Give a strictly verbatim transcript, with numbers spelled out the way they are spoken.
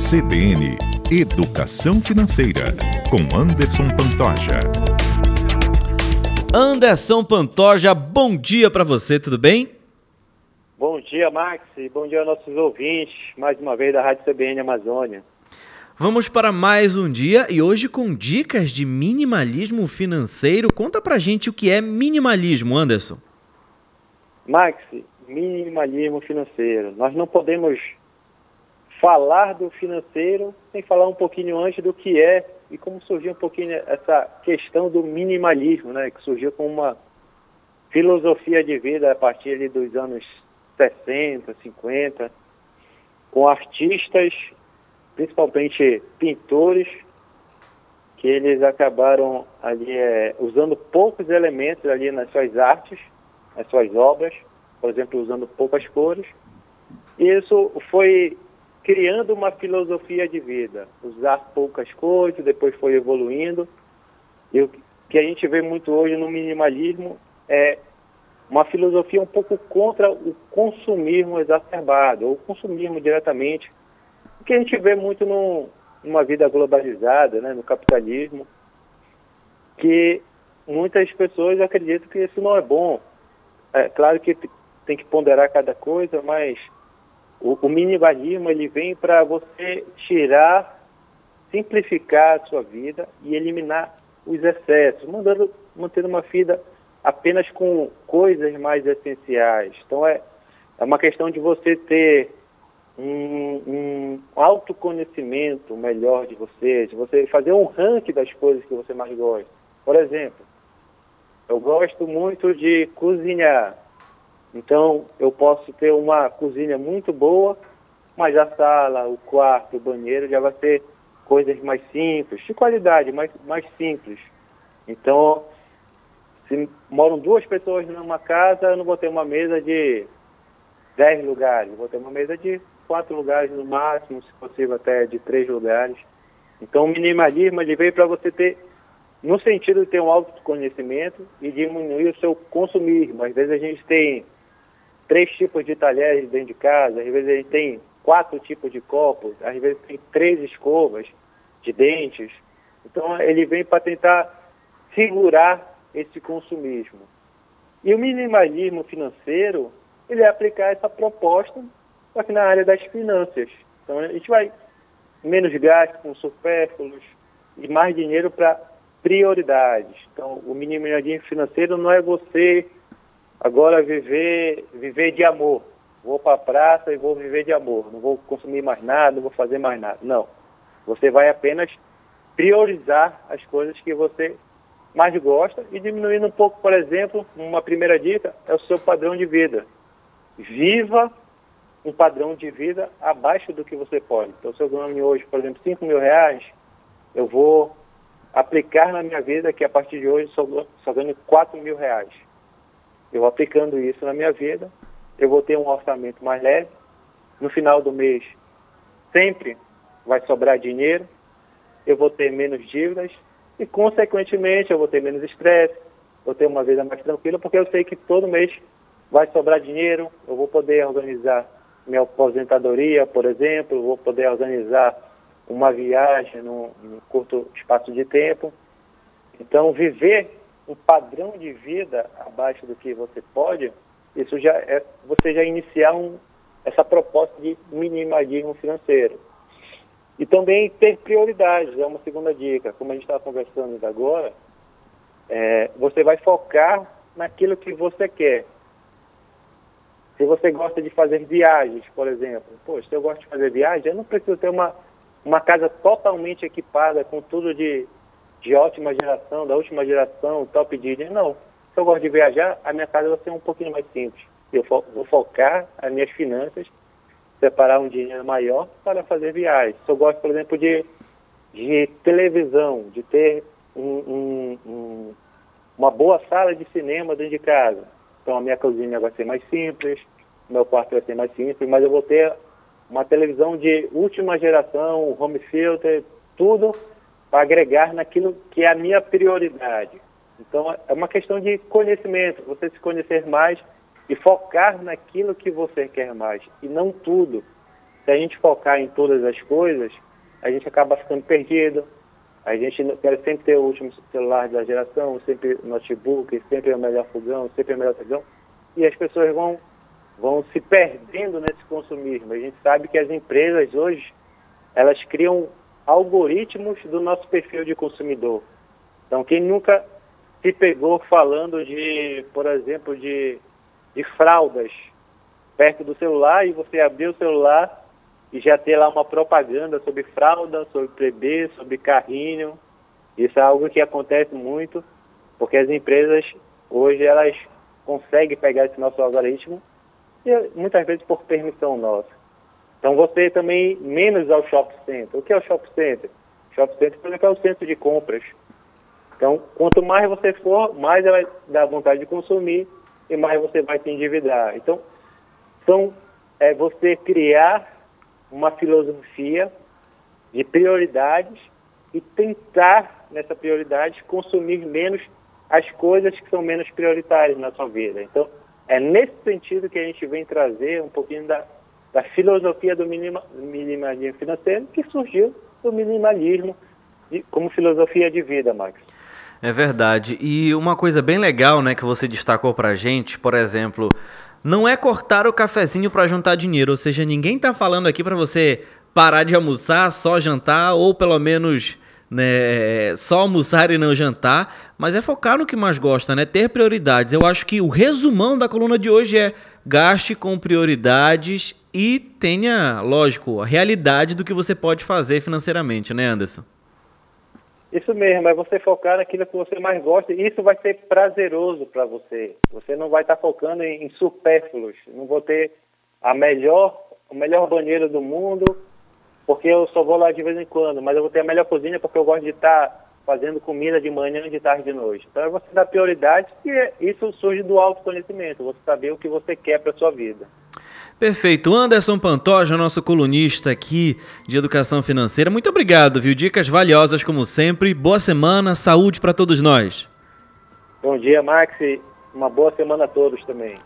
C B N Educação Financeira, com Anderson Pantoja. Anderson Pantoja, bom dia para você, tudo bem? Bom dia, Max, e bom dia aos nossos ouvintes, mais uma vez da Rádio C B N Amazônia. Vamos para mais um dia e hoje com dicas de minimalismo financeiro. Conta pra gente o que é minimalismo, Anderson. Max, minimalismo financeiro. Nós não podemos falar do financeiro sem falar um pouquinho antes do que é e como surgiu um pouquinho essa questão do minimalismo, né? Que surgiu como uma filosofia de vida a partir ali dos anos sessenta, cinquenta, com artistas, principalmente pintores, que eles acabaram ali é, usando poucos elementos ali nas suas artes, nas suas obras, por exemplo, usando poucas cores. E isso foi criando uma filosofia de vida, usar poucas cores, depois foi evoluindo. E o que a gente vê muito hoje no minimalismo é uma filosofia um pouco contra o consumismo exacerbado, ou o consumismo diretamente, o que a gente vê muito no, numa vida globalizada, né, no capitalismo, que muitas pessoas acreditam que isso não é bom. É claro que tem que ponderar cada coisa, mas o, o minimalismo ele vem para você tirar, simplificar a sua vida e eliminar os excessos, mandando, mantendo uma vida apenas com coisas mais essenciais. Então é, é uma questão de você ter um, um autoconhecimento melhor de você, de você fazer um ranking das coisas que você mais gosta. Por exemplo, eu gosto muito de cozinhar. Então, eu posso ter uma cozinha muito boa, mas a sala, o quarto, o banheiro já vai ser coisas mais simples, de qualidade, mais, mais simples. Então, se moram duas pessoas numa casa, eu não vou ter uma mesa de dez lugares, eu vou ter uma mesa de quatro lugares no máximo, se possível até de três lugares. Então, o minimalismo ele veio para você ter, no sentido de ter um autoconhecimento e diminuir o seu consumismo. Às vezes a gente tem três tipos de talheres dentro de casa, às vezes a gente tem quatro tipos de copos, às vezes tem três escovas de dentes. Então ele vem para tentar segurar esse consumismo. E o minimalismo financeiro, ele é aplicar essa proposta aqui na área das finanças. Então a gente vai menos gasto com supérfluos e mais dinheiro para prioridades. Então o minimalismo financeiro não é você agora viver, viver de amor. Vou para a praça e vou viver de amor. Não vou consumir mais nada, não vou fazer mais nada. Não. Você vai apenas priorizar as coisas que você mais gosta e diminuindo um pouco, por exemplo, uma primeira dica é o seu padrão de vida. Viva um padrão de vida abaixo do que você pode. Então, se eu ganho hoje, por exemplo, cinco mil reais, eu vou aplicar na minha vida que a partir de hoje só, só ganho quatro mil reais. Eu aplicando isso na minha vida, eu vou ter um orçamento mais leve. No final do mês, sempre vai sobrar dinheiro. Eu vou ter menos dívidas e, consequentemente, eu vou ter menos estresse, vou ter uma vida mais tranquila, porque eu sei que todo mês vai sobrar dinheiro, eu vou poder organizar minha aposentadoria, por exemplo, vou poder organizar uma viagem num, num curto espaço de tempo. Então, viver um padrão de vida abaixo do que você pode, isso já é você já iniciar um, essa proposta de minimalismo financeiro. E também ter prioridades, é uma segunda dica. Como a gente estava conversando ainda agora, é, você vai focar naquilo que você quer. Se você gosta de fazer viagens, por exemplo, poxa, se eu gosto de fazer viagem, eu não preciso ter uma, uma casa totalmente equipada com tudo de de ótima geração, da última geração, top de linha, não. Se eu gosto de viajar, a minha casa vai ser um pouquinho mais simples. Eu fo- vou focar as minhas finanças, separar um dinheiro maior para fazer viagens. Se eu gosto, por exemplo, de, de televisão, de ter um, um, um, uma boa sala de cinema dentro de casa, então a minha cozinha vai ser mais simples, meu quarto vai ser mais simples, mas eu vou ter uma televisão de última geração, home theater, tudo para agregar naquilo que é a minha prioridade. Então, é uma questão de conhecimento, você se conhecer mais e focar naquilo que você quer mais, e não tudo. se a gente focar em todas as coisas, a gente acaba ficando perdido. A gente quer sempre ter o último celular da geração, sempre notebook, sempre o melhor fogão, sempre o melhor fogão. E as pessoas vão, vão se perdendo nesse consumismo. A gente sabe que as empresas hoje, elas criam algoritmos do nosso perfil de consumidor. Então, quem nunca se pegou falando de, por exemplo, de, de fraldas perto do celular, e você abrir o celular e já ter lá uma propaganda sobre fralda, sobre bebê, sobre carrinho. Isso é algo que acontece muito, porque as empresas hoje elas conseguem pegar esse nosso algoritmo, e muitas vezes por permissão nossa. Então você também menos ao shopping center. O que é o shopping center? O shopping center, por exemplo, é o centro de compras. Então, quanto mais você for, mais ela vai dar vontade de consumir e mais você vai se endividar. Então, são, é você criar uma filosofia de prioridades e tentar, nessa prioridade, consumir menos as coisas que são menos prioritárias na sua vida. Então, é nesse sentido que a gente vem trazer um pouquinho da, da filosofia do minima, minimalismo financeiro, que surgiu do minimalismo de, como filosofia de vida, Max. É verdade. E uma coisa bem legal, né, que você destacou pra gente, por exemplo, não é cortar o cafezinho para juntar dinheiro, ou seja, ninguém tá falando aqui para você parar de almoçar, só jantar, ou pelo menos, né, só almoçar e não jantar, mas é focar no que mais gosta, né, ter prioridades. Eu acho que o resumão da coluna de hoje é: gaste com prioridades e tenha, lógico, a realidade do que você pode fazer financeiramente, né, Anderson? Isso mesmo, é você focar naquilo que você mais gosta, e isso vai ser prazeroso para você. Você não vai estar focando em, em supérfluos. Não vou ter a melhor, o melhor banheiro do mundo, porque eu só vou lá de vez em quando, mas eu vou ter a melhor cozinha porque eu gosto de estar fazendo comida de manhã, de tarde e de noite. Então é você dar prioridade, e isso surge do autoconhecimento, você saber o que você quer para a sua vida. Perfeito. Anderson Pantoja, nosso colunista aqui de educação financeira. Muito obrigado, viu? Dicas valiosas como sempre. Boa semana, saúde para todos nós. Bom dia, Max. Uma boa semana a todos também.